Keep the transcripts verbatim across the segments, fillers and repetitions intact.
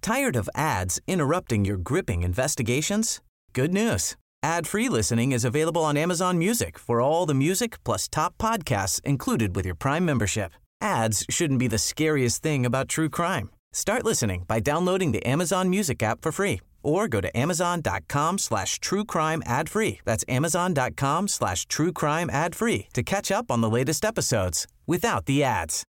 Tired of ads interrupting your gripping investigations? Good news. Ad-free listening is available on Amazon Music for all the music plus top podcasts included with your Prime membership. Ads shouldn't be the scariest thing about true crime. Start listening by downloading the Amazon Music app for free or go to amazon.com slash true crime ad free. That's amazon.com slash true crime ad free to catch up on the latest episodes without the ads.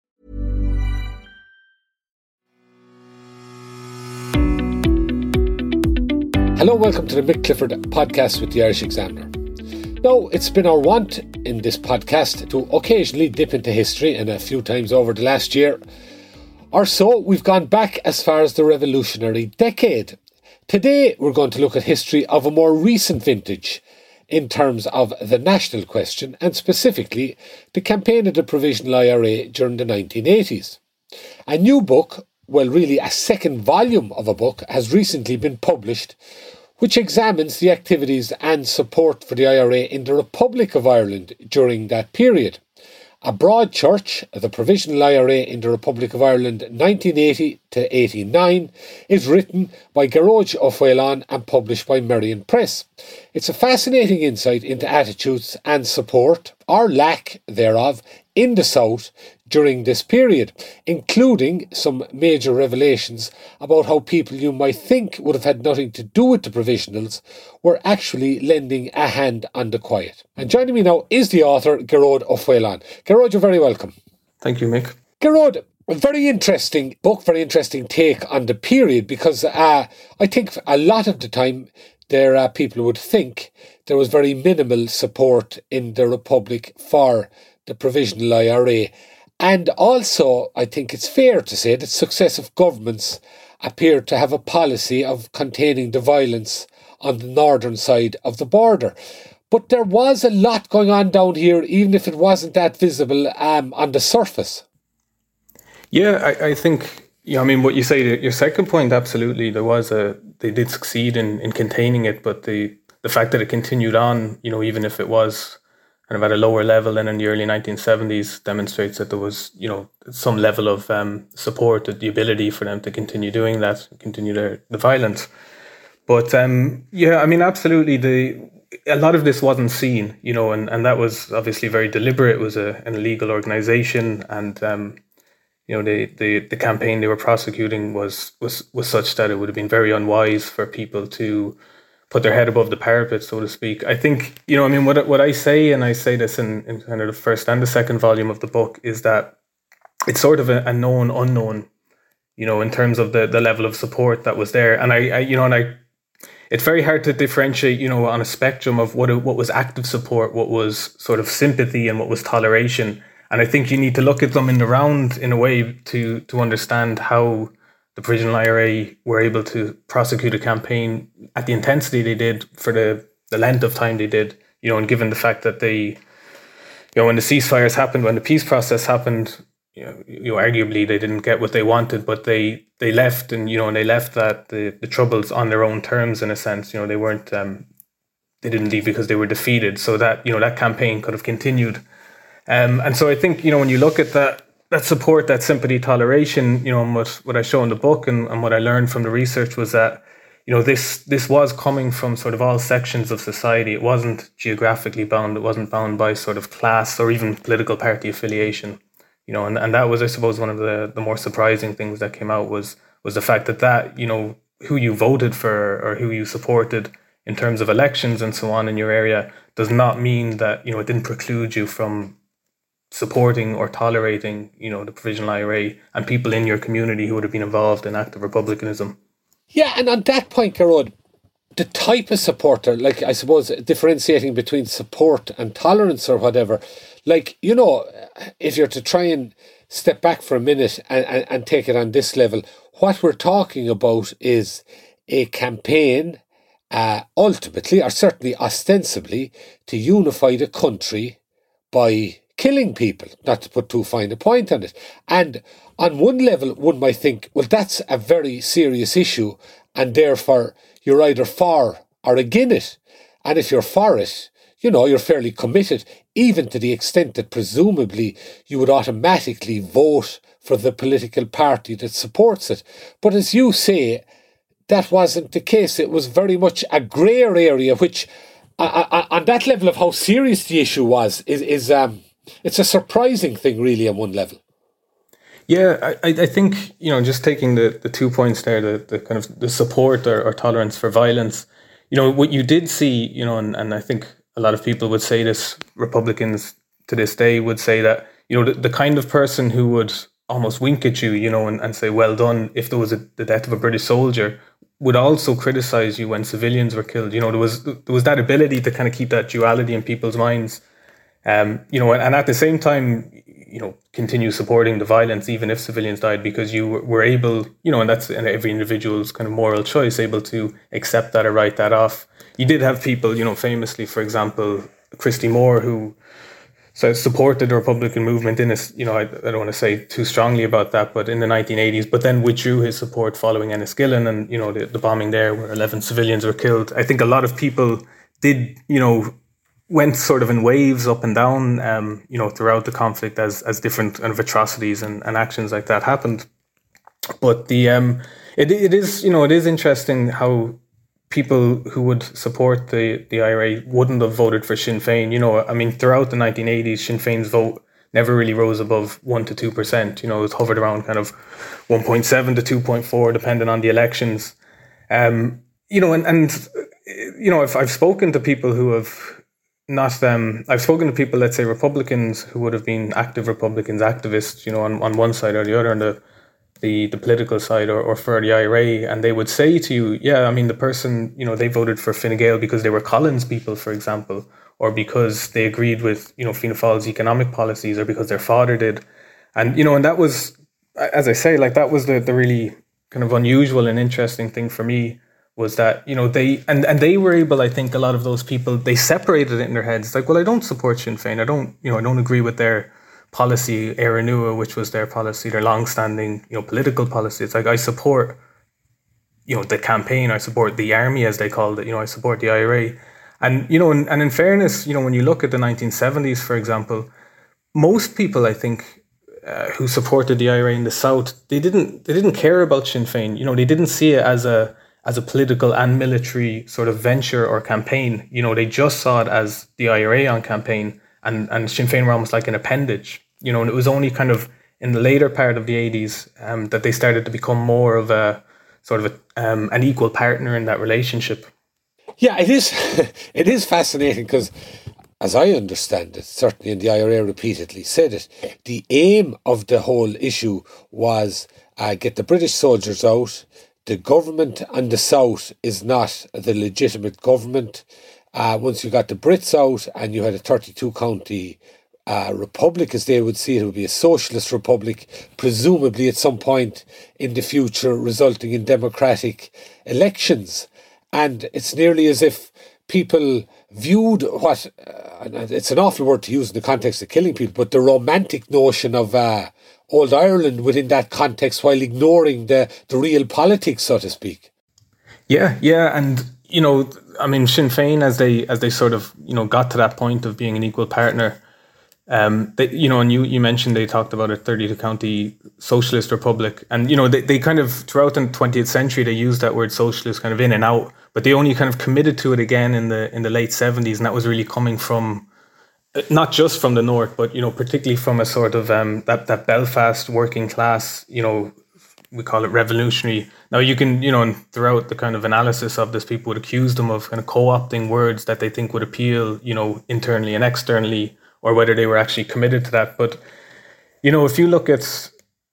Hello, welcome to the Mick Clifford podcast with the Irish Examiner. Now, it's been our want in this podcast to occasionally dip into history, and a few times over the last year or so, we've gone back as far as the revolutionary decade. Today, we're going to look at history of a more recent vintage in terms of the national question, and specifically the campaign of the Provisional I R A during the nineteen eighties. A new book, well really a second volume of a book, has recently been published which examines the activities and support for the I R A in the Republic of Ireland during that period. A Broad Church, the Provisional I R A in the Republic of Ireland nineteen eighty to eighty-nine, is written by Gearóid Ó Foghlain and published by Merrion Press. It's a fascinating insight into attitudes and support, or lack thereof, in the South during this period, including some major revelations about how people you might think would have had nothing to do with the Provisionals were actually lending a hand on the quiet. And joining me now is the author, Gearóid Ó Foghlain. Gearóid, you're very welcome. Thank you, Mick. Gearóid, a very interesting book, very interesting take on the period, because uh, I think a lot of the time there uh, people would think there was very minimal support in the Republic for the Provisional I R A. And also, I think it's fair to say that successive governments appeared to have a policy of containing the violence on the northern side of the border. But there was a lot going on down here, even if it wasn't that visible um, on the surface. Yeah, I, I think, yeah, I mean, what you say, your second point, absolutely, there was a, they did succeed in, in containing it, but the, the fact that it continued on, you know, even if it was kind of at a lower level than in the early nineteen seventies, demonstrates that there was, you know, some level of um, support, the ability for them to continue doing that, continue their, the violence. But um, yeah, I mean, absolutely, the a lot of this wasn't seen, you know, and, and that was obviously very deliberate. It was a, an illegal organization, and um, you know, the, the the campaign they were prosecuting was was was such that it would have been very unwise for people to put their head above the parapet, so to speak. I think, you know, I mean, what what I say, and I say this in, in kind of the first and the second volume of the book, is that it's sort of a, a known unknown, you know, in terms of the, the level of support that was there. And I, I, you know, and I, it's very hard to differentiate, you know, on a spectrum of what what was active support, what was sort of sympathy, and what was toleration. And I think you need to look at them in the round in a way to to understand how the Provisional I R A were able to prosecute a campaign at the intensity they did for the, the length of time they did, you know, and given the fact that they, you know, when the ceasefires happened, when the peace process happened, you know, you know arguably they didn't get what they wanted, but they, they left and, you know, and they left that, the, the troubles on their own terms in a sense, you know, they weren't, um, they didn't leave because they were defeated. So that, you know, that campaign could have continued. Um, and so I think, you know, when you look at that, that support, that sympathy, toleration, you know, and what, what I show in the book and, and what I learned from the research was that, you know, this this was coming from sort of all sections of society. It wasn't geographically bound. It wasn't bound by sort of class or even political party affiliation, you know, and, and that was, I suppose, one of the, the more surprising things that came out was was the fact that that, you know, who you voted for or who you supported in terms of elections and so on in your area does not mean that, you know, it didn't preclude you from supporting or tolerating, you know, the Provisional I R A and people in your community who would have been involved in active republicanism. Yeah, and on that point, Gearóid, the type of supporter, like I suppose differentiating between support and tolerance or whatever, like, you know, if you're to try and step back for a minute and, and, and take it on this level, what we're talking about is a campaign, uh, ultimately, or certainly ostensibly, to unify the country by killing people, not to put too fine a point on it. And on one level, one might think, well, that's a very serious issue, and therefore you're either for or against it. And if you're for it, you know, you're fairly committed, even to the extent that presumably you would automatically vote for the political party that supports it. But as you say, that wasn't the case. It was very much a grey area, which uh, uh, on that level of how serious the issue was, is, is um, it's a surprising thing, really, on one level. Yeah, I, I think, you know, just taking the, the two points there, the, the kind of the support or, or tolerance for violence, you know, what you did see, you know, and, and I think a lot of people would say this, Republicans to this day would say that, you know, the, the kind of person who would almost wink at you, you know, and, and say, well done, if there was a, the death of a British soldier, would also criticize you when civilians were killed. You know, there was there was that ability to kind of keep that duality in people's minds. Um, you know, and, and at the same time, you know, continue supporting the violence, even if civilians died, because you were able, you know, and that's every individual's kind of moral choice, able to accept that or write that off. You did have people, you know, famously, for example, Christy Moore, who so supported the Republican movement in a, you know, I, I don't want to say too strongly about that, but in the nineteen eighties, but then withdrew his support following Enniskillen and, you know, the, the bombing there where eleven civilians were killed. I think a lot of people did, you know, went sort of in waves up and down, um, you know, throughout the conflict as as different kind of atrocities and, and actions like that happened. But the um, it it is, you know, it is interesting how people who would support the, the I R A wouldn't have voted for Sinn Féin. You know, I mean, throughout the nineteen eighties, Sinn Féin's vote never really rose above one to two percent. You know, it hovered around kind of one point seven to two point four, depending on the elections. Um, you know, and, and you know, I've, I've spoken to people who have not, um, I've spoken to people, let's say Republicans, who would have been active Republicans, activists, you know, on, on one side or the other, on the the the political side or, or for the I R A, and they would say to you, yeah, I mean, the person, you know, they voted for Fine Gael because they were Collins people, for example, or because they agreed with, you know, Fianna Fáil's economic policies, or because their father did. And, you know, and that was, as I say, like that was the, the really kind of unusual and interesting thing for me, was that, you know, they, and, and they were able, I think a lot of those people, they separated it in their heads. It's like, well, I don't support Sinn Féin. I don't, you know, I don't agree with their policy, Éire Nua, which was their policy, their long-standing, you know, political policy. It's like, I support, you know, the campaign, I support the army, as they called it, you know, I support the I R A. And, you know, and, and in fairness, you know, when you look at the nineteen seventies, for example, most people, I think, uh, who supported the I R A in the South, they didn't, they didn't care about Sinn Féin. You know, they didn't see it as a, as a political and military sort of venture or campaign. You know, they just saw it as the I R A on campaign. And, and Sinn Féin were almost like an appendage, you know, and it was only kind of in the later part of the eighties um, that they started to become more of a sort of a, um, an equal partner in that relationship. Yeah, it is. It is fascinating because, as I understand it, certainly in the I R A repeatedly said it, the aim of the whole issue was uh, get the British soldiers out. The government on the South is not the legitimate government. Uh, once you got the Brits out and you had a thirty-two county uh, republic, as they would see it, it would be a socialist republic, presumably at some point in the future resulting in democratic elections. And it's nearly as if people viewed what, uh, and it's an awful word to use in the context of killing people, but the romantic notion of uh, old Ireland within that context, while ignoring the, the real politics, so to speak. Yeah, yeah, and you know, I mean, Sinn Féin, as they as they sort of, you know, got to that point of being an equal partner, um, they, you know, and you, you mentioned they talked about a thirty-two county socialist republic, and you know, they, they kind of throughout the twentieth century they used that word socialist kind of in and out, but they only kind of committed to it again in the in the late seventies, and that was really coming from not just from the north, but you know, particularly from a sort of um, that that Belfast working class, you know, we call it revolutionary. Now you can, you know, and throughout the kind of analysis of this, people would accuse them of kind of co-opting words that they think would appeal, you know, internally and externally, or whether they were actually committed to that. But, you know, if you look at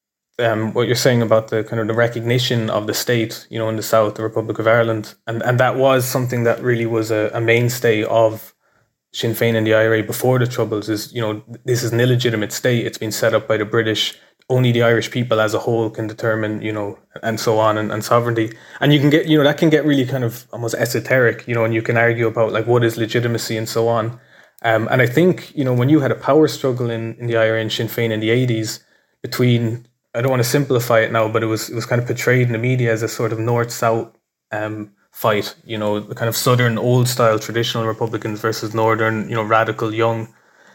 um, what you're saying about the kind of the recognition of the state, you know, in the South, the Republic of Ireland, and, and that was something that really was a, a mainstay of Sinn Féin and the I R A before the Troubles, is, you know, this is an illegitimate state. It's been set up by the British. Only the Irish people as a whole can determine, you know, and so on, and, and sovereignty. And you can get, you know, that can get really kind of almost esoteric, you know, and you can argue about like what is legitimacy and so on. Um, and I think, you know, when you had a power struggle in, in the I R A and Sinn Féin in the eighties between, I don't want to simplify it now, but it was it was kind of portrayed in the media as a sort of north-south um, fight, you know, the kind of southern old-style traditional Republicans versus northern, you know, radical young.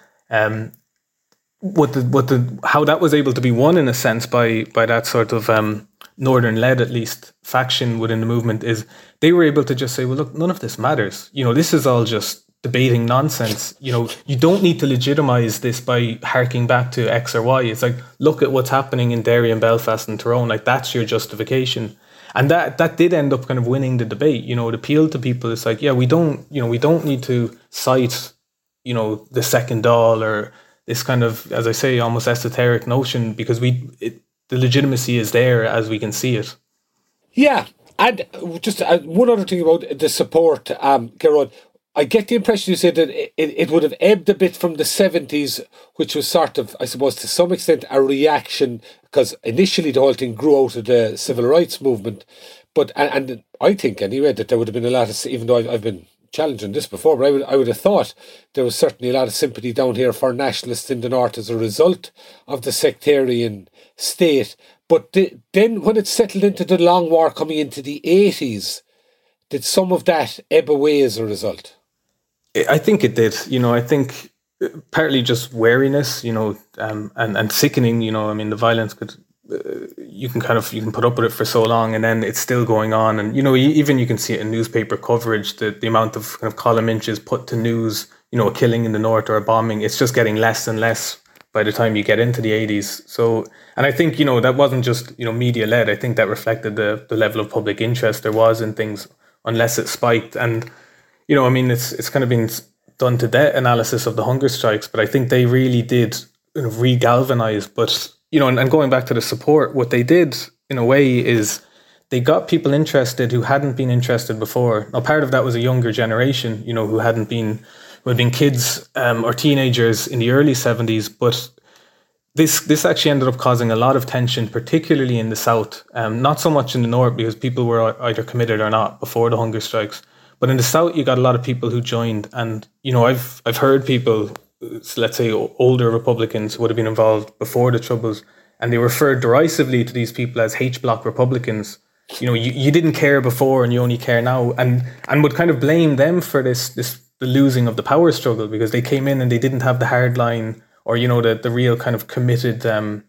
Um, What the what the how that was able to be won in a sense by by that sort of um, northern-led, at least, faction within the movement is they were able to just say, well, look, none of this matters. You know, this is all just debating nonsense. You know, you don't need to legitimize this by harking back to X or Y. It's like, look at what's happening in Derry and Belfast and Tyrone. Like, that's your justification. And that that did end up kind of winning the debate. You know, it appealed to people. It's like, yeah, we don't, you know, we don't need to cite, you know, the second Dáil or this kind of, as I say, almost esoteric notion, because we it, the legitimacy is there as we can see it. Yeah, and just uh, one other thing about the support, um, Gearóid. I get the impression you said that it, it would have ebbed a bit from the seventies, which was sort of, I suppose, to some extent a reaction, because initially the whole thing grew out of the civil rights movement. But, and, and I think anyway, that there would have been a lot of, even though I've, I've been challenging this before, but I would, I would have thought there was certainly a lot of sympathy down here for nationalists in the north as a result of the sectarian state. But the, then when it settled into the long war coming into the eighties, did some of that ebb away as a result? I think it did. You know, I think partly just wariness, you know, um, and, and sickening, you know, I mean, the violence could, uh, you can kind of, you can put up with it for so long and then it's still going on. And, you know, even you can see it in newspaper coverage, the, the amount of kind of column inches put to news, you know, a killing in the north or a bombing, it's just getting less and less by the time you get into the eighties. So, and I think, you know, that wasn't just, you know, media led. I think that reflected the, the level of public interest there was in things, unless it spiked. And, you know, I mean, it's it's kind of been done to death analysis of the hunger strikes, but I think they really did, you know, re-galvanize. But, you know, and, and going back to the support, what they did in a way is they got people interested who hadn't been interested before. Now, part of that was a younger generation, you know, who hadn't been, who had been kids um, or teenagers in the early seventies. But this this actually ended up causing a lot of tension, particularly in the south. Um, not so much in the north, because people were either committed or not before the hunger strikes. But in the south, you got a lot of people who joined, and you know, I've I've heard people, let's say older Republicans, who would have been involved before the Troubles, and they referred derisively to these people as H block Republicans. You know, you, you didn't care before, and you only care now, and and would kind of blame them for this this the losing of the power struggle, because they came in and they didn't have the hard line or, you know, the the real kind of committed um,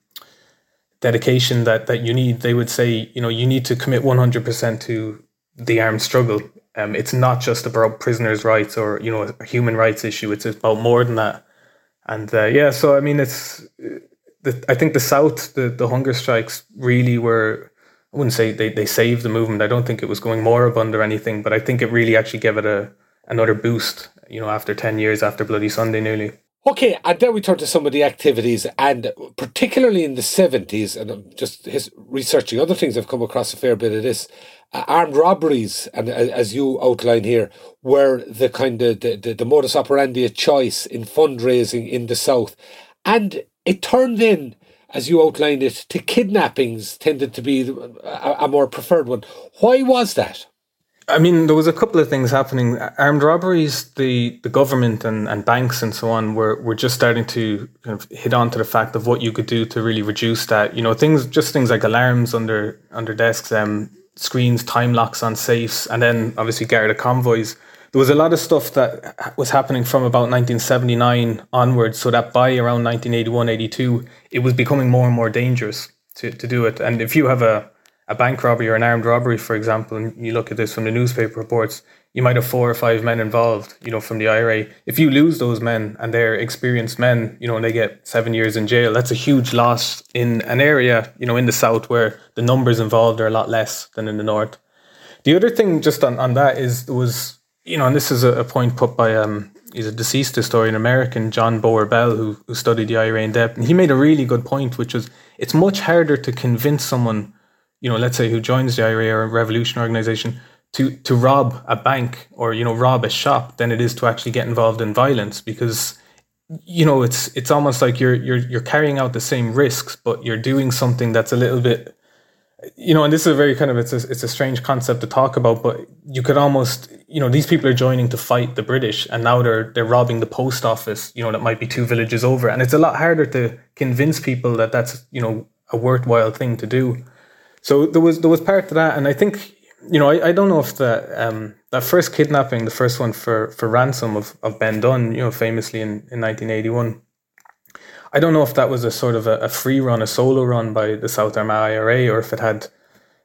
dedication that that you need. They would say, you know, you need to commit one hundred percent to the armed struggle. Um, it's not just about prisoners' rights or, you know, a human rights issue. It's about more than that. And uh, yeah, so I mean, it's. The, I think the South, the, the hunger strikes really were. I wouldn't say they, they saved the movement. I don't think it was going moribund or anything, but I think it really actually gave it a another boost. You know, after ten years after Bloody Sunday, nearly. Okay, and then we turn to some of the activities, and particularly in the seventies, and I'm just his, researching other things, I've come across a fair bit of this. Uh, armed robberies, and uh, as you outline here, were the kind of the, the, the modus operandi of choice in fundraising in the South. And it turned in, as you outlined it, to kidnappings tended to be a, a more preferred one. Why was that? I mean, there was a couple of things happening. Armed robberies, the, the government and, and banks and so on were, were just starting to kind of hit on to the fact of what you could do to really reduce that. You know, things, just things like alarms under under desks, um, screens, time locks on safes, and then obviously Garda convoys. There was a lot of stuff that was happening from about nineteen seventy-nine onwards, so that by around nineteen eighty-one, eighty-two, it was becoming more and more dangerous to, to do it. And if you have a a bank robbery or an armed robbery, for example, and you look at this from the newspaper reports, you might have four or five men involved, you know, from the I R A. If you lose those men and they're experienced men, you know, and they get seven years in jail, that's a huge loss in an area, you know, in the South where the numbers involved are a lot less than in the North. The other thing just on, on that is there was, you know, and this is a, a point put by, um, he's a deceased historian, American, John Bower Bell, who, who studied the I R A in depth. And he made a really good point, which was it's much harder to convince someone, you know, let's say who joins the I R A or a revolution organization to, to rob a bank or, you know, rob a shop than it is to actually get involved in violence, because, you know, it's it's almost like you're you're you're carrying out the same risks, but you're doing something that's a little bit, you know, and this is a very kind of, it's a, it's a strange concept to talk about, but you could almost, you know, these people are joining to fight the British and now they're they're robbing the post office, you know, that might be two villages over. And it's a lot harder to convince people that that's, you know, a worthwhile thing to do. So there was there was part to that, and I think, you know, I, I don't know if the um, that first kidnapping, the first one for, for ransom of, of Ben Dunn, you know, famously in, in nineteen eighty-one, I don't know if that was a sort of a, a free run, a solo run by the South Armagh I R A, or if it had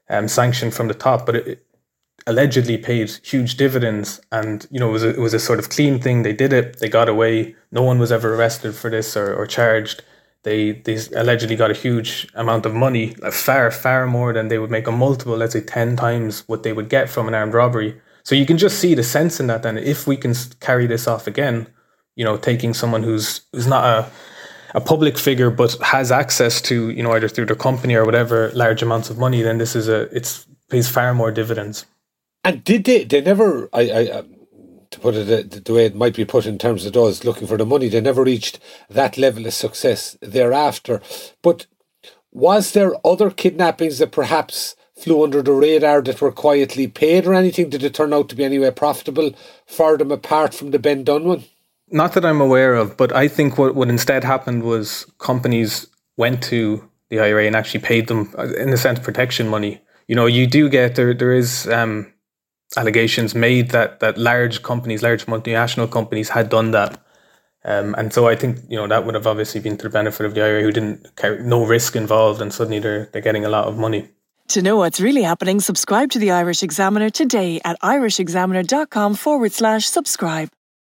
um, sanctioned from the top, but it, it allegedly paid huge dividends. And, you know, it was, a, it was a sort of clean thing. They did it. They got away. No one was ever arrested for this or, or charged. They, they allegedly got a huge amount of money, like far, far more than they would make a multiple, let's say ten times what they would get from an armed robbery. So you can just see the sense in that. Then if we can carry this off again, you know, taking someone who's who's not a a public figure but has access to, you know, either through their company or whatever, large amounts of money, then this is a it's pays far more dividends. And did they? They never. I. I um, to put it the, the way it might be put in terms of those looking for the money, they never reached that level of success thereafter. But was there other kidnappings that perhaps flew under the radar that were quietly paid or anything? Did it turn out to be anyway profitable for them apart from the Ben Dunn one? Not that I'm aware of, but I think what, what instead happened was companies went to the I R A and actually paid them, in a sense, protection money. You know, you do get, there. there is um, allegations made that, that large companies, large multinational companies had done that. Um, and so I think, you know, that would have obviously been to the benefit of the I R A, who didn't carry, no risk involved, and suddenly they're, they're getting a lot of money. To know what's really happening, subscribe to the Irish Examiner today at irishexaminer.com forward slash subscribe.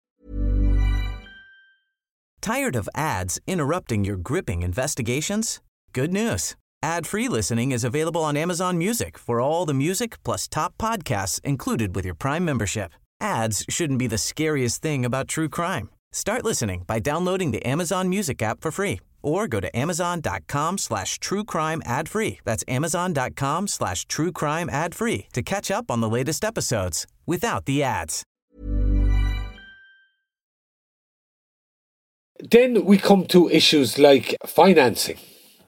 Tired of ads interrupting your gripping investigations? Good news. Ad-free listening is available on Amazon Music for all the music plus top podcasts included with your Prime membership. Ads shouldn't be the scariest thing about true crime. Start listening by downloading the Amazon Music app for free or go to amazon.com slash true crime ad free. That's amazon.com slash true crime ad free to catch up on the latest episodes without the ads. Then we come to issues like financing.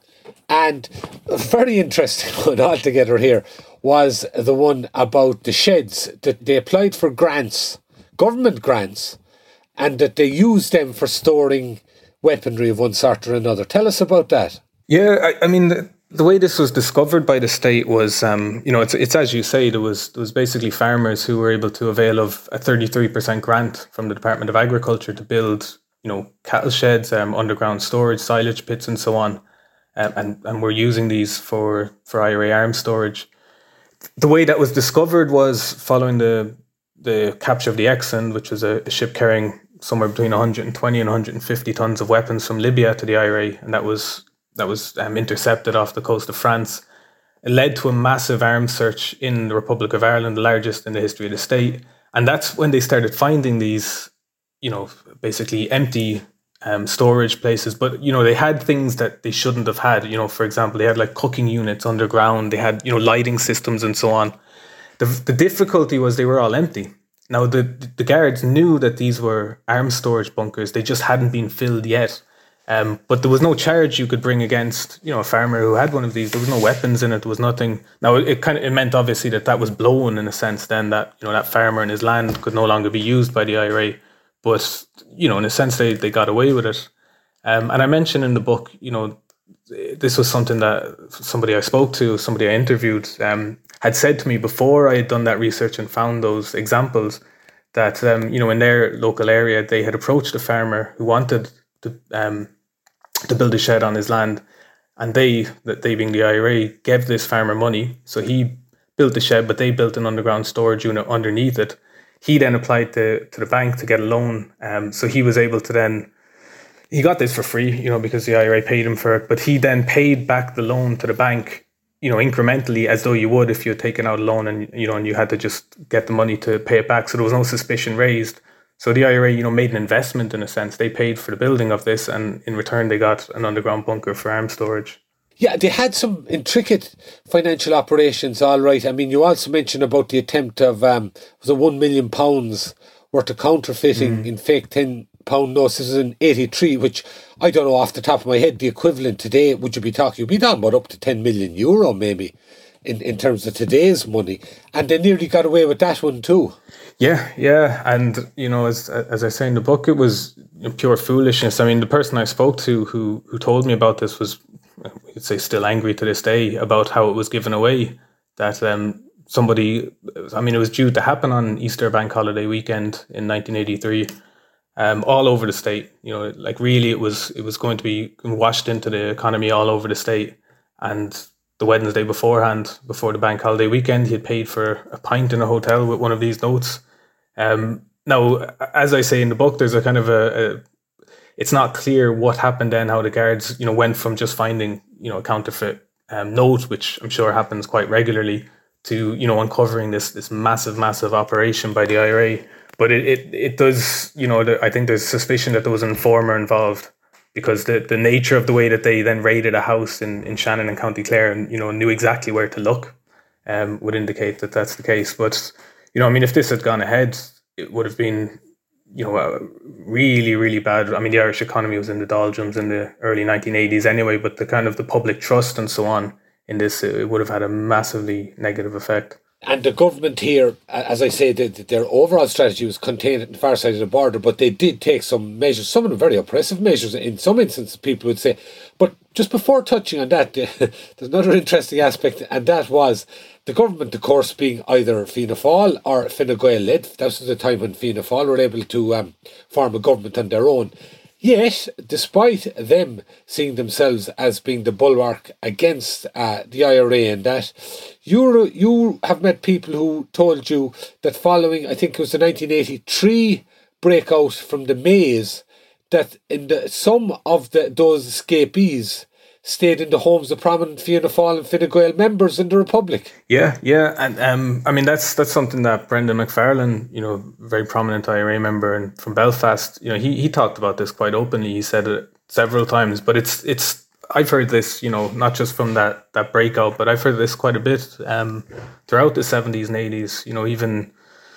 And a very interesting one altogether here was the one about the sheds, that they applied for grants, government grants, and that they used them for storing weaponry of one sort or another. Tell us about that. Yeah, I, I mean, the, the way this was discovered by the state was, um, you know, it's it's as you say, there was there was basically farmers who were able to avail of a thirty-three percent grant from the Department of Agriculture to build, you know, cattle sheds, um, underground storage, silage pits, and so on. Um, and, and we're using these for, for I R A arms storage. The way that was discovered was following the the capture of the Exxon, which was a, a ship carrying somewhere between one hundred twenty and one hundred fifty tons of weapons from Libya to the I R A, and that was that was um, intercepted off the coast of France. It led to a massive arms search in the Republic of Ireland, the largest in the history of the state, and that's when they started finding these, you know, basically empty Um, storage places, but you know, they had things that they shouldn't have had. You know, for example, they had like cooking units underground. They had, you know, lighting systems and so on. The the difficulty was they were all empty. Now the the guards knew that these were arms storage bunkers. They just hadn't been filled yet. Um, but there was no charge you could bring against, you know, a farmer who had one of these. There was no weapons in it. There was nothing. Now it, it kind of it meant obviously that that was blown in a sense. Then that, you know, that farmer and his land could no longer be used by the I R A. But, you know, in a sense, they, they got away with it. Um, and I mentioned in the book, you know, this was something that somebody I spoke to, somebody I interviewed, um, had said to me before I had done that research and found those examples that, um, you know, in their local area, they had approached a farmer who wanted to um, to build a shed on his land. And they, that they being the I R A, gave this farmer money. So he built the shed, but they built an underground storage unit underneath it. He then applied to, to the bank to get a loan. Um, so he was able to then, he got this for free, you know, because the I R A paid him for it. But he then paid back the loan to the bank, you know, incrementally, as though you would if you had taken out a loan and, you know, and you had to just get the money to pay it back. So there was no suspicion raised. So the I R A, you know, made an investment in a sense. They paid for the building of this, and in return, they got an underground bunker for arms storage. Yeah, they had some intricate financial operations, all right. I mean, you also mentioned about the attempt of, um, was it one million pounds worth of counterfeiting mm. in fake ten pound notes. This is in eighty-three, which I don't know off the top of my head, the equivalent today, would you be talking, you'd be talking about up to ten million euro maybe in, in terms of today's money. And they nearly got away with that one too. Yeah, yeah. And, you know, as as I say in the book, it was pure foolishness. I mean, the person I spoke to who, who told me about this was, we could say, still angry to this day about how it was given away. That um, somebody, I mean, it was due to happen on Easter bank holiday weekend in nineteen eighty-three, um, all over the state. You know, like really, it was it was going to be washed into the economy all over the state. And the Wednesday beforehand, before the bank holiday weekend, he had paid for a pint in a hotel with one of these notes. Um, now, as I say in the book, there's a kind of a, a it's not clear what happened then, how the guards, you know, went from just finding, you know, a counterfeit um, note, which I'm sure happens quite regularly, to, you know, uncovering this this massive, massive operation by the I R A. But it, it, it does, you know, the, I think there's suspicion that there was an informer involved, because the, the nature of the way that they then raided a house in, in Shannon and County Clare and, you know, knew exactly where to look um, would indicate that that's the case. But, you know, I mean, if this had gone ahead, it would have been, you know, uh, really, really bad. I mean, the Irish economy was in the doldrums in the early nineteen eighties anyway, but the kind of the public trust and so on in this, it would have had a massively negative effect. And the government here, as I say, the, their overall strategy was contained at the far side of the border, but they did take some measures, some of them very oppressive measures in some instances, people would say. But just before touching on that, there's another interesting aspect, and that was the government, of course, being either Fianna Fáil or Fine Gael led. That was the time when Fianna Fáil were able to um, form a government on their own. Yet, despite them seeing themselves as being the bulwark against uh, the I R A and that, you you have met people who told you that following, I think it was the nineteen eighty-three breakout from the Maze, that in the, some of the those escapees stayed in the homes of prominent Fianna Fáil and Fine Gael members in the Republic. Yeah, yeah, and um, I mean that's that's something that Brendan McFarlane, you know, very prominent I R A member and from Belfast, you know, he he talked about this quite openly. He said it several times, but it's it's I've heard this, you know, not just from that that breakout, but I've heard this quite a bit um, throughout the seventies and eighties. You know, even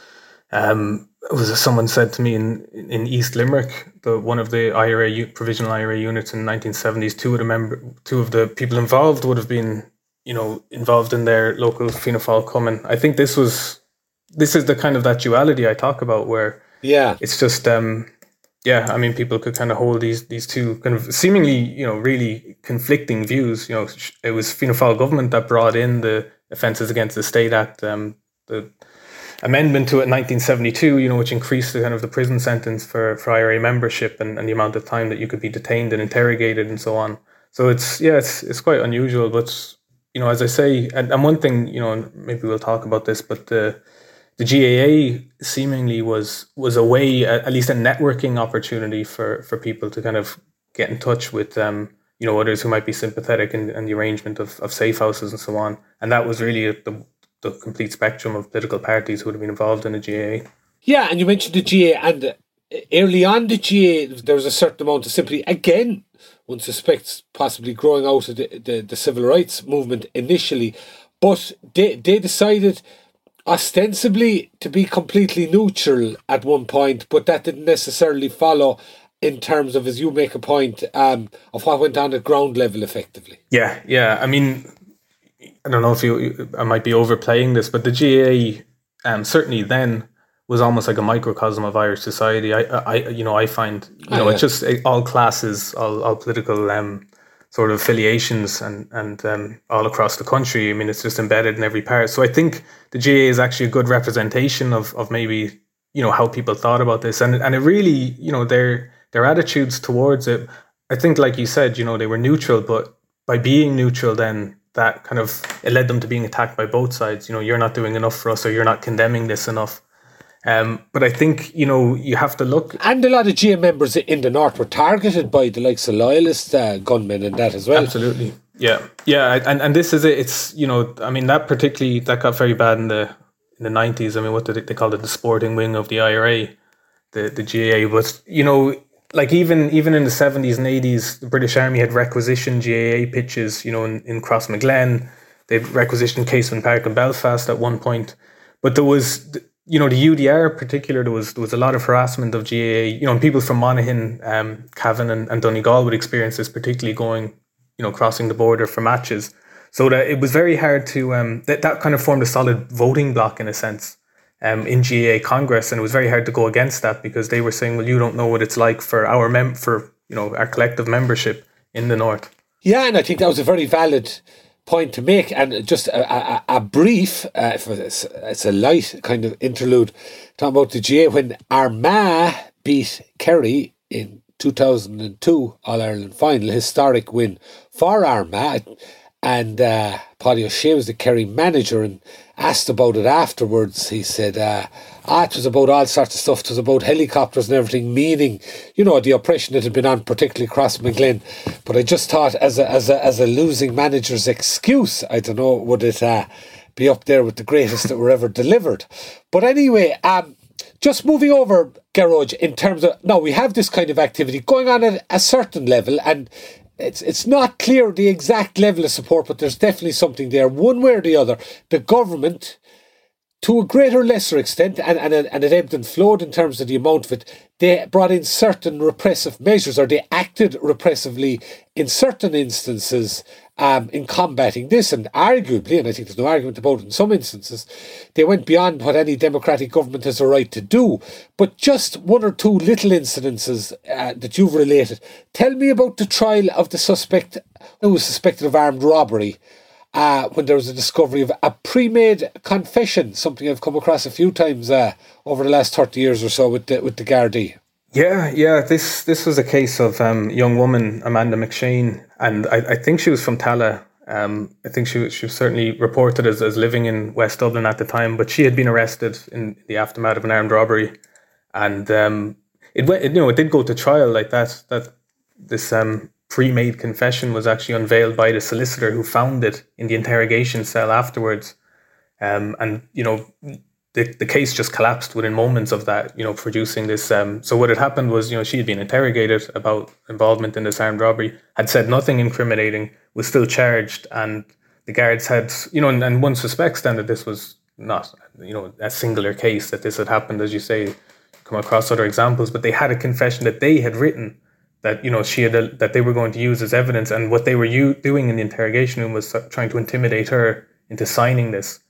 um, it was someone said to me in in East Limerick, the one of the I R A provisional I R A units in the nineteen seventies, two of the member, two of the people involved would have been, you know, involved in their local Fianna Fáil Cumann. I think this was this is the kind of that duality I talk about, where yeah, it's just um, yeah, I mean, people could kind of hold these these two kind of seemingly, you know, really conflicting views. You know, it was Fianna Fáil government that brought in the Offences Against the State Act, um, the amendment to it in nineteen seventy-two, you know, which increased the kind of the prison sentence for, for I R A membership and, and the amount of time that you could be detained and interrogated and so on. So it's, yeah, it's it's quite unusual. But, you know, as I say, and, and one thing, you know, and maybe we'll talk about this, but the the G A A seemingly was was a way, at least a networking opportunity for, for people to kind of get in touch with, um, you know, others who might be sympathetic in, in the arrangement of, of safe houses and so on. And that was really the the complete spectrum of political parties who would have been involved in the G A A. Yeah, and you mentioned the G A A, and early on the G A A, there was a certain amount of sympathy. Again, one suspects possibly growing out of the, the, the civil rights movement initially, but they, they decided ostensibly to be completely neutral at one point, but that didn't necessarily follow in terms of, as you make a point, um, of what went on at ground level effectively. Yeah, yeah. I mean, I don't know if you, I might be overplaying this, but the G A A um, certainly then was almost like a microcosm of Irish society. I, I, you know, I find, you know, oh, yeah. It's just all classes, all, all political um, sort of affiliations, and and um, all across the country. I mean, it's just embedded in every part. So I think the G A A is actually a good representation of of maybe, you know, how people thought about this, and and it really, you know, their their attitudes towards it. I think, like you said, you know, they were neutral, but by being neutral, then that kind of, it led them to being attacked by both sides. You know, you're not doing enough for us, or you're not condemning this enough. Um, but I think, you know, you have to look. And a lot of G A members in the north were targeted by the likes of loyalist uh, gunmen and that as well. Absolutely. Yeah. Yeah. And, and this is it. It's, you know, I mean, that particularly, that got very bad in the in the nineties. I mean, what did they, they called it? The sporting wing of the I R A, the, the G A A. But, you know, like even even in the seventies and eighties, the British Army had requisitioned G A A pitches, you know, in, in Crossmaglen. They'd requisitioned Casement Park in Belfast at one point. But there was, you know, the U D R in particular, there was there was a lot of harassment of G A A. You know, and people from Monaghan, um, Cavan and, and Donegal would experience this, particularly going, you know, crossing the border for matches. So that it was very hard to, um, that, that kind of formed a solid voting bloc in a sense. Um, in G A A Congress, and it was very hard to go against that because they were saying, well, you don't know what it's like for our mem- for you know our collective membership in the north. Yeah, and I think that was a very valid point to make. And just a, a, a brief, uh, for this, it's a light kind of interlude, talking about the G A A when Armagh beat Kerry in two thousand two All Ireland final, historic win for Armagh. And uh, Paddy O'Shea was the Kerry manager, and asked about it afterwards. He said, uh, ah, it was about all sorts of stuff. It was about helicopters and everything, meaning, you know, the oppression that had been on, particularly across McGlynn. But I just thought, as a as a, as a losing manager's excuse, I don't know, would it uh, be up there with the greatest that were ever delivered? But anyway, um, just moving over, Gearóid, in terms of, now we have this kind of activity going on at a certain level, and It's it's not clear the exact level of support, but there's definitely something there. One way or the other, the government, to a greater or lesser extent, and, and, and it ebbed and flowed in terms of the amount of it, they brought in certain repressive measures, or they acted repressively in certain instances um, in combating this. And arguably, and I think there's no argument about it in some instances, they went beyond what any democratic government has a right to do. But just one or two little incidences uh, that you've related. Tell me about the trial of the suspect who was suspected of armed robbery, uh, when there was a discovery of a pre-made confession, something I've come across a few times uh, over the last thirty years or so with the, with the Gardaí. Yeah, yeah. This this was a case of um, young woman, Amanda McShane, and I, I think she was from Tala. Um, I think she was, she was certainly reported as, as living in West Dublin at the time, but she had been arrested in the aftermath of an armed robbery, and um, it went. It, you know, it did go to trial like that. That this um, pre-made confession was actually unveiled by the solicitor who found it in the interrogation cell afterwards, um, and you know. The, the case just collapsed within moments of that, you know, producing this. Um, so what had happened was, you know, she had been interrogated about involvement in this armed robbery, had said nothing incriminating, was still charged, and the guards had, you know, and, and one suspects then that this was not, you know, a singular case, that this had happened, as you say, come across other examples, but they had a confession that they had written that, you know, she had, a, that they were going to use as evidence, and what they were u- doing in the interrogation room was trying to intimidate her into signing this.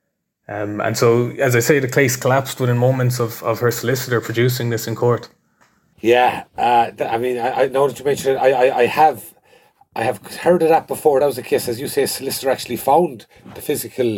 Um, and so, as I say, the case collapsed within moments of, of her solicitor producing this in court. Yeah, uh, I mean, I, I know that you mentioned it. I, I, I have, I have heard of that before. That was the case, as you say, a solicitor actually found the physical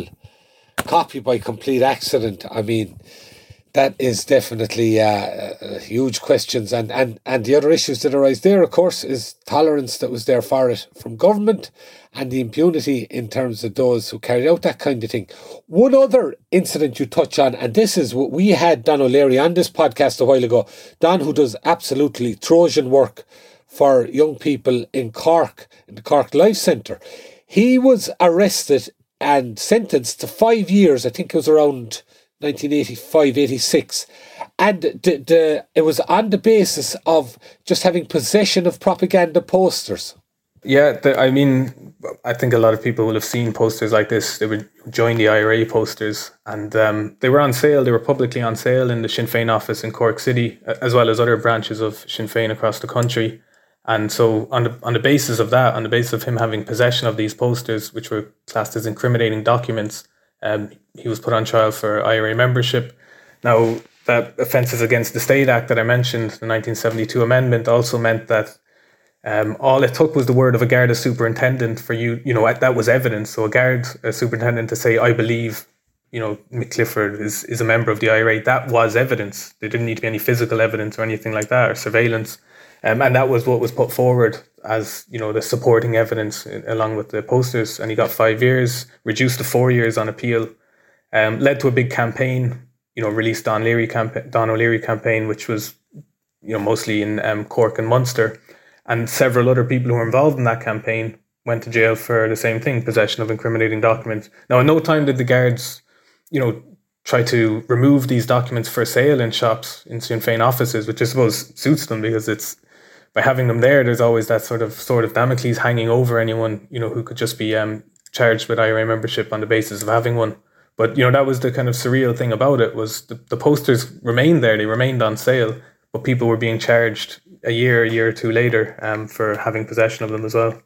copy by complete accident. I mean, that is definitely uh, uh, huge questions, and, and, and the other issues that arise there, of course, is tolerance that was there for it from government, and the impunity in terms of those who carried out that kind of thing. One other incident you touch on, and this is what we had Don O'Leary on this podcast a while ago. Don, who does absolutely Trojan work for young people in Cork, in the Cork Life Centre. He was arrested and sentenced to five years, I think it was around nineteen eighty-five, eighty-six, and the, the, it was on the basis of just having possession of propaganda posters. Yeah, the, I mean, I think a lot of people will have seen posters like this. They would join the I R A posters, and um, they were on sale. They were publicly on sale in the Sinn Féin office in Cork City, as well as other branches of Sinn Féin across the country. And so on the on the basis of that, on the basis of him having possession of these posters, which were classed as incriminating documents, um, he was put on trial for I R A membership. Now, that Offences Against the State Act that I mentioned, the nineteen seventy-two amendment, also meant that um, all it took was the word of a Garda superintendent for you, you know, that was evidence. So a Garda superintendent to say, I believe, you know, Mick Clifford is, is a member of the I R A, that was evidence. There didn't need to be any physical evidence or anything like that, or surveillance. Um, and that was what was put forward as, you know, the supporting evidence along with the posters. And he got five years, reduced to four years on appeal, um, led to a big campaign, you know, released Don Leary campa- Don O'Leary campaign, which was, you know, mostly in um, Cork and Munster. And several other people who were involved in that campaign went to jail for the same thing, possession of incriminating documents. Now, at no time did the guards, you know, try to remove these documents for sale in shops, in Sinn Féin offices, which I suppose suits them, because it's, by having them there, there's always that sort of sword of Damocles hanging over anyone, you know, who could just be um, charged with I R A membership on the basis of having one. But, you know, that was the kind of surreal thing about it, was the, the posters remained there, they remained on sale, but people were being charged a year, a year or two later um, for having possession of them as well.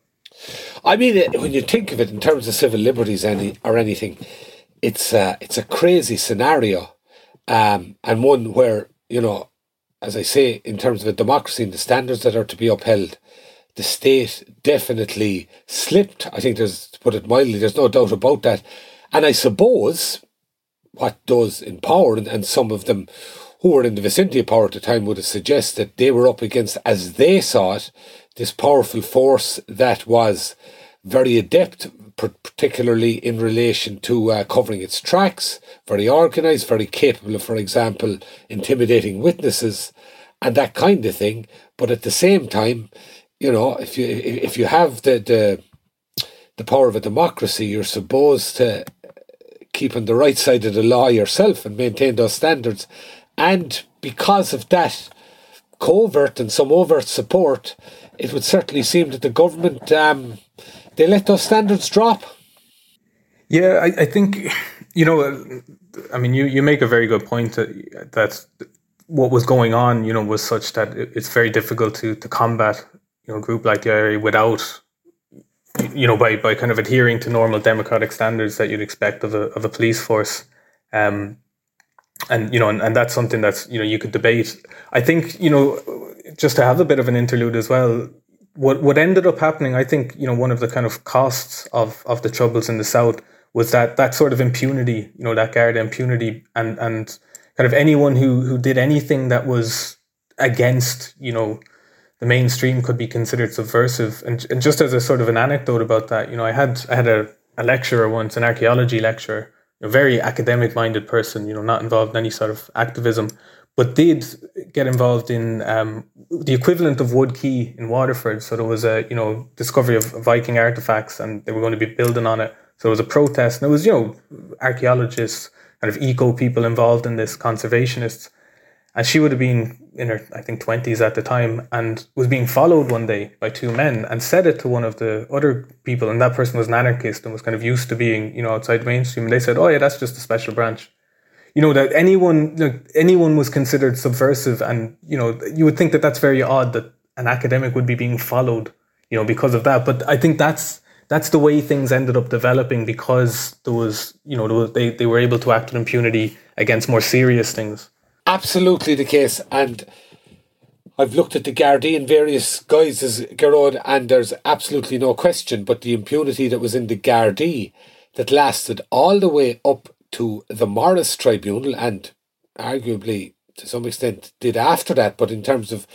I mean, when you think of it in terms of civil liberties any or anything, it's uh, it's a crazy scenario, um, and one where, you know, as I say, in terms of a democracy and the standards that are to be upheld, the state definitely slipped. I think there's, to put it mildly, there's no doubt about that. And I suppose what those in power, and, and some of them who were in the vicinity of power at the time, would have suggested that they were up against, as they saw it, this powerful force that was very adept, particularly in relation to uh, covering its tracks, very organised, very capable of, for example, intimidating witnesses and that kind of thing. But at the same time, you know, if you if you have the the, the power of a democracy, you're supposed to keep on the right side of the law yourself and maintain those standards. And because of that covert and some overt support, it would certainly seem that the government, um, they let those standards drop. Yeah, I, I think, you know, I mean, you, you make a very good point that, that what was going on, you know, was such that it's very difficult to, to combat, you know, a group like the I R A without, you know, by, by kind of adhering to normal democratic standards that you'd expect of a of a police force. Um, and, you know, and, and that's something that's, you know, you could debate. I think, you know, just to have a bit of an interlude as well, what what ended up happening, I think, you know, one of the kind of costs of, of the Troubles in the South was that that sort of impunity, you know, that Garda impunity, and, and kind of anyone who, who did anything that was against, you know, the mainstream could be considered subversive. And, and just as a sort of an anecdote about that, you know, I had I had a, a lecturer once, an archaeology lecturer, a very academic-minded person, you know, not involved in any sort of activism, but did get involved in um, the equivalent of Wood Quay in Waterford. So there was a, you know, discovery of Viking artifacts, and they were going to be building on it. So there was a protest, and there was, you know, archaeologists, kind of eco people involved in this, conservationists. And she would have been in her, I think, twenties at the time, and was being followed one day by two men, and said it to one of the other people. And that person was an anarchist and was kind of used to being, you know, outside the mainstream. And they said, "Oh yeah, that's just a special branch." You know, that anyone, like, anyone was considered subversive. And, you know, you would think that that's very odd that an academic would be being followed, you know, because of that. But I think that's that's the way things ended up developing, because there was, you know, there was, they, they were able to act with impunity against more serious things. Absolutely the case. And I've looked at the Gardaí in various guises, Gearóid, and there's absolutely no question but the impunity that was in the Gardaí that lasted all the way up to the Morris Tribunal, and arguably to some extent did after that. But in terms of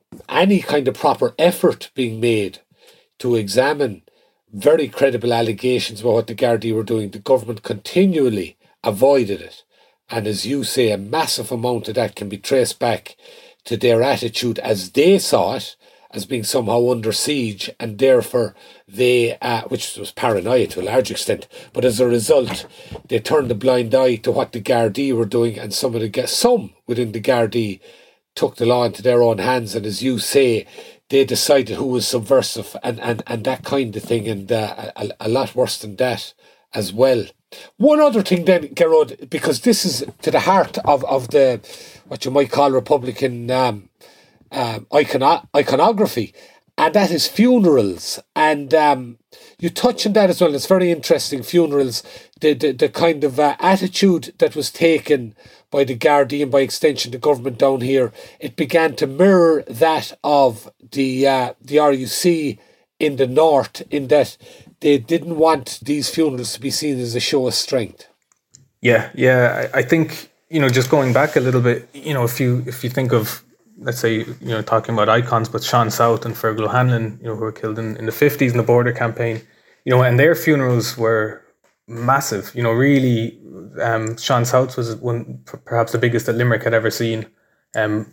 any kind of proper effort being made to examine very credible allegations about what the Gardaí were doing, the government continually avoided it. And as you say, a massive amount of that can be traced back to their attitude as they saw it, as being somehow under siege, and therefore they, uh, which was paranoia to a large extent, but as a result, they turned a blind eye to what the Gardaí were doing, and some of the some within the Gardaí took the law into their own hands, and as you say, they decided who was subversive and, and, and that kind of thing, and uh, a, a lot worse than that as well. One other thing then, Gearóid, because this is to the heart of, of the, what you might call Republican um, um, icono- iconography, and that is funerals. And um, you touch on that as well. It's very interesting, funerals, the, the, the kind of uh, attitude that was taken by the Gardaí and by extension the government down here. It began to mirror that of the uh, the R U C in the north, in that they didn't want these funerals to be seen as a show of strength. Yeah, yeah. I, I think, you know, just going back a little bit, you know, if you if you think of, let's say, you know, talking about icons, but Sean South and Fergal O'Hanlon, you know, who were killed in, in the fifties in the border campaign, you know, and their funerals were massive, you know, really. Um, Sean South was one, perhaps the biggest that Limerick had ever seen, um,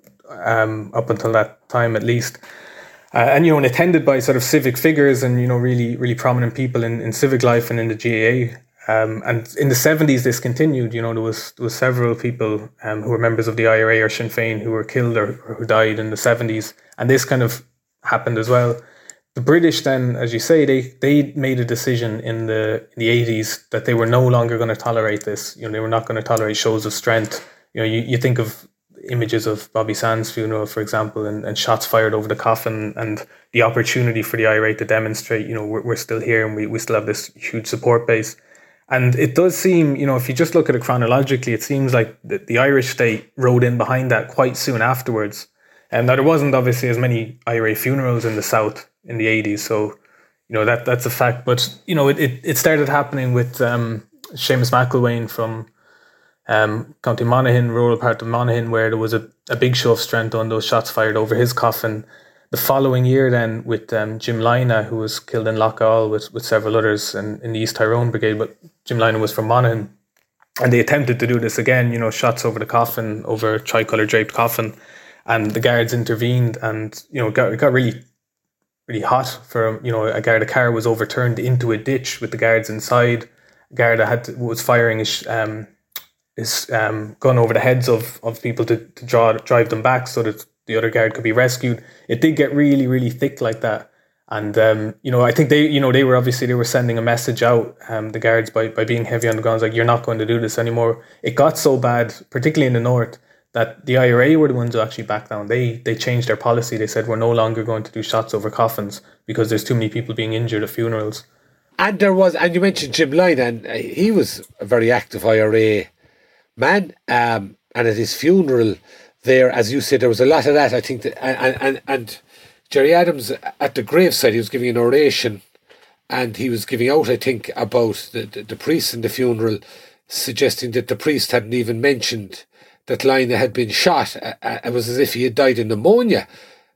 um, up until that time at least. Uh, and, you know, and attended by sort of civic figures and, you know, really, really prominent people in, in civic life and in the G A A. Um, and in the seventies, this continued. You know, there was there was several people um, who were members of the I R A or Sinn Féin who were killed or, or who died in the seventies. And this kind of happened as well. The British then, as you say, they they made a decision in the in the eighties that they were no longer going to tolerate this. You know, they were not going to tolerate shows of strength. You know, you, you think of images of Bobby Sands' funeral, for example, and, and shots fired over the coffin, and the opportunity for the I R A to demonstrate, you know, we're, we're still here and we, we still have this huge support base. And it does seem, you know, if you just look at it chronologically, it seems like the, the Irish state rode in behind that quite soon afterwards. And now there wasn't obviously as many I R A funerals in the South in the eighties, so, you know, that that's a fact. But, you know, it, it, it started happening with um, Seamus McIlwain from Um, County Monaghan, rural part of Monaghan, where there was a, a big show of strength on those shots fired over his coffin. the following year then with um, Jim Lina, who was killed in Loughgall with, with several others and in the East Tyrone Brigade, but Jim Lina was from Monaghan. And they attempted to do this again, you know, shots over the coffin, over a tricolour draped coffin. And the guards intervened and, you know, it got, it got really, really hot for, you know, a Garda car was overturned into a ditch with the guards inside. Garda had to, was firing his, um, his um, gun over the heads of, of people to, to draw, drive them back so that the other guard could be rescued. It did get really, really thick like that. And, um, you know, I think they, you know, they were obviously, they were sending a message out, um, the guards, by, by being heavy on the guns, like, you're not going to do this anymore. It got so bad, particularly in the north, that the I R A were the ones who actually backed down. They they changed their policy. They said, we're no longer going to do shots over coffins because there's too many people being injured at funerals. And there was, and you mentioned Jim Lina, and he was a very active I R A man. Um, and at his funeral there, as you said, there was a lot of that, I think, that, and, and, and Gerry Adams at the graveside, he was giving an oration, and he was giving out, I think, about the, the, the priest in the funeral, suggesting that the priest hadn't even mentioned that Lina had been shot. Uh, it was as if he had died of pneumonia.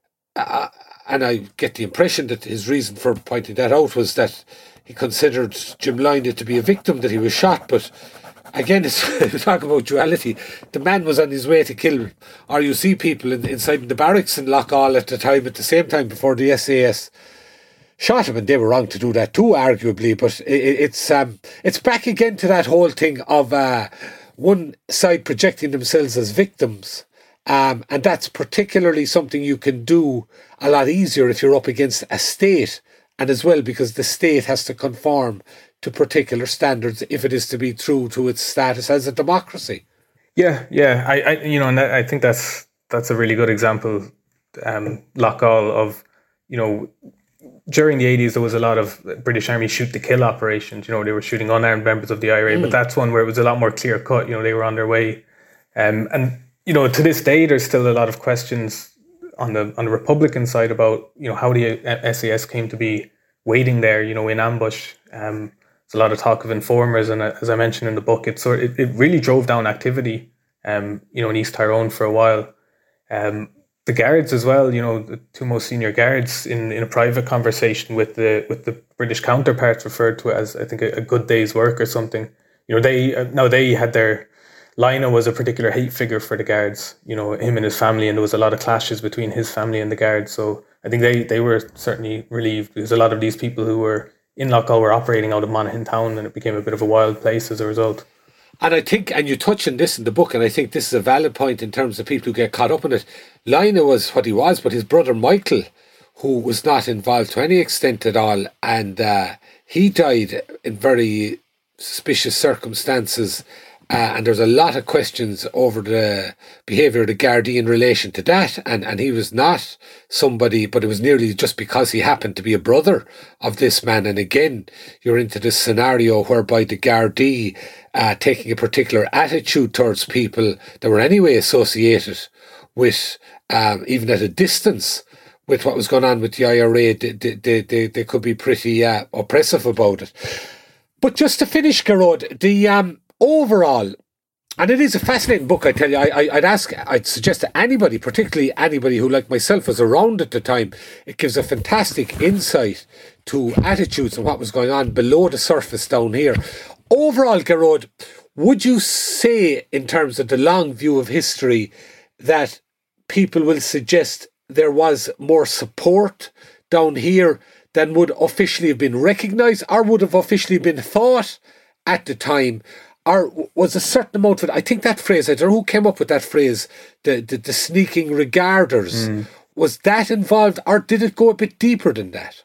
Uh, and I get the impression that his reason for pointing that out was that he considered Jim Lina to be a victim, that he was shot. But again, it's talk about duality. The man was on his way to kill R U C people in, inside the barracks in Loughgall at the time, at the same time, before the S A S shot him, and they were wrong to do that too, arguably. But it, it's um, it's back again to that whole thing of uh, one side projecting themselves as victims, um, and that's particularly something you can do a lot easier if you're up against a state, and as well because the state has to conform to particular standards if it is to be true to its status as a democracy. Yeah, yeah, I, I you know, and I think that's that's a really good example, um, Loughgall, of, you know, during the eighties there was a lot of British Army shoot to kill operations. You know, they were shooting unarmed members of the I R A, mm. but that's one where it was a lot more clear cut. You know, they were on their way, um, and you know, to this day there's still a lot of questions on the on the Republican side about, you know, how the S A S came to be waiting there, you know, in ambush. Um, there's a lot of talk of informers, and as I mentioned in the book, it sort it, it really drove down activity, um, you know, in East Tyrone for a while. Um, the guards as well, you know, the two most senior guards, in, in a private conversation with the with the British counterparts, referred to it as, I think, a, a good day's work or something. You know, they uh, now they had their Lina was a particular hate figure for the guards. You know, him and his family, and there was a lot of clashes between his family and the guards. So I think they they were certainly relieved, because a lot of these people who were in Loughgall were operating out of Monaghan town, and it became a bit of a wild place as a result. And I think, and you touch on this in the book, and I think this is a valid point in terms of people who get caught up in it. Lina was what he was, but his brother Michael, who was not involved to any extent at all, and uh, he died in very suspicious circumstances. Uh, and there's a lot of questions over the behaviour of the Gardaí in relation to that. And, and he was not somebody, but it was nearly just because he happened to be a brother of this man. And again, you're into this scenario whereby the Gardaí uh, taking a particular attitude towards people that were anyway associated with, um, even at a distance, with what was going on with the I R A. They, they, they, they could be pretty uh, oppressive about it. But just to finish, Gearóid, the... Um, overall, and it is a fascinating book, I tell you, I, I, I'd ask, I'd suggest to anybody, particularly anybody who, like myself, was around at the time, it gives a fantastic insight to attitudes and what was going on below the surface down here. Overall, Gearóid, would you say, in terms of the long view of history, that people will suggest there was more support down here than would officially have been recognised, or would have officially been thought at the time? Or was a certain amount of it, I think that phrase, I don't know who came up with that phrase, the the, the sneaking regarders, mm. was that involved, or did it go a bit deeper than that?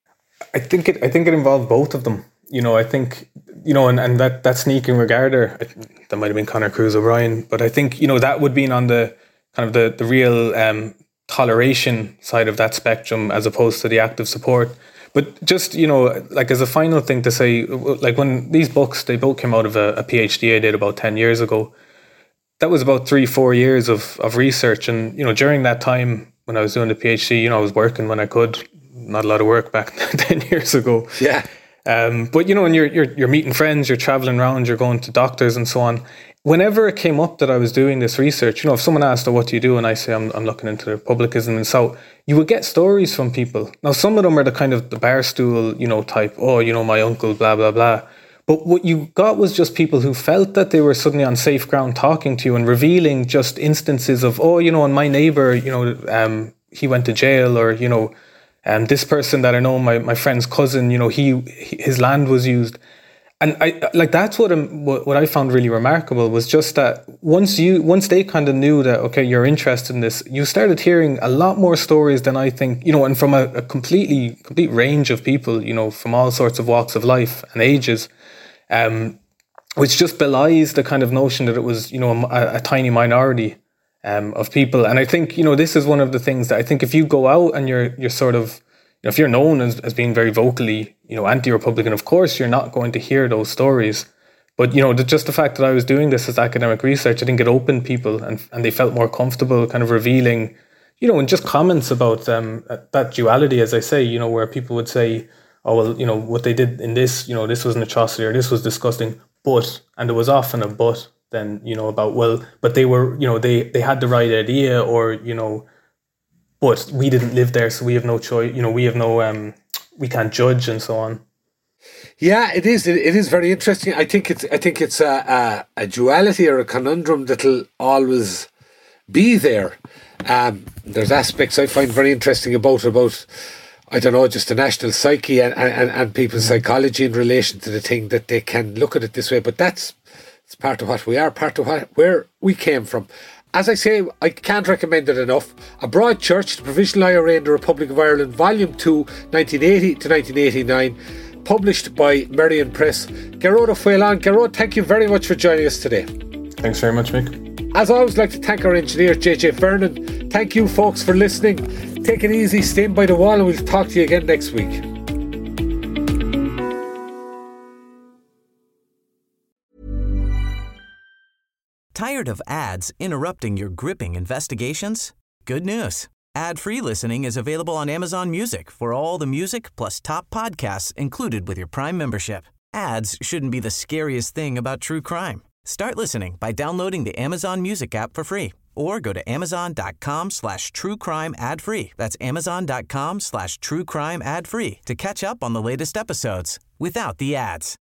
I think it I think it involved both of them. You know, I think, you know, and, and that, that sneaking regarder, that might have been Conor Cruise O'Brien, but I think, you know, that would be on the kind of the, the real um, toleration side of that spectrum, as opposed to the active support. But just, you know, like as a final thing to say, like when these books, they both came out of a, a PhD I did about ten years ago. That was about three, four years of, of research. And, you know, during that time when I was doing the PhD, you know, I was working when I could. Not a lot of work back ten years ago. Yeah. Um, but, you know, when you're, you're, you're meeting friends, you're traveling around, you're going to doctors and so on, whenever it came up that I was doing this research, you know, if someone asked, oh, what do you do? And I say, I'm, I'm looking into republicanism. And so you would get stories from people. Now, some of them are the kind of the barstool, you know, type, oh, you know, my uncle, blah, blah, blah. But what you got was just people who felt that they were suddenly on safe ground talking to you and revealing just instances of, oh, you know, and my neighbor, you know, um, he went to jail, or, you know, and um, this person that I know, my, my friend's cousin, you know, he, his land was used. And I like that's what, I'm, what what I found really remarkable was just that once you once they kind of knew that, okay, you're interested in this, you started hearing a lot more stories than I think, you know, and from a, a completely complete range of people, you know, from all sorts of walks of life and ages, um, which just belies the kind of notion that it was, you know, a, a tiny minority um, of people. And I think, you know, this is one of the things that I think if you go out and you're you're sort of, you know, if you're known as, as being very vocally, you know, anti-Republican, of course, you're not going to hear those stories. But, you know, the, just the fact that I was doing this as academic research, I think it opened people and, and they felt more comfortable kind of revealing, you know, and just comments about um, that duality, as I say, you know, where people would say, oh, well, you know, what they did in this, you know, this was an atrocity or this was disgusting, but, and there was often a but then, you know, about, well, but they were, you know, they, they had the right idea, or, you know, but we didn't live there, so we have no choice. You know, we have no, um, we can't judge, and so on. Yeah, it is. It, it is very interesting. I think it's. I think it's a, a, a duality or a conundrum that'll always be there. Um, there's aspects I find very interesting about about. I don't know, just the national psyche and, and, and people's psychology in relation to the thing, that they can look at it this way. But that's it's part of what we are, part of what, where we came from. As I say, I can't recommend it enough. A Broad Church, the Provisional I R A in the Republic of Ireland, Volume two, nineteen eighty to nineteen eighty-nine, published by Merrion Press. Gearóid Ó Faoileáin. Gearóid, thank you very much for joining us today. Thanks very much, Mick. As I always like to thank our engineer, J J Vernon. Thank you, folks, for listening. Take it easy, stand by the wall, and we'll talk to you again next week. Tired of ads interrupting your gripping investigations? Good news. Ad-free listening is available on Amazon Music for all the music plus top podcasts included with your Prime membership. Ads shouldn't be the scariest thing about true crime. Start listening by downloading the Amazon Music app for free, or go to amazon.com slash true crime ad free. That's amazon.com slash true crime ad free to catch up on the latest episodes without the ads.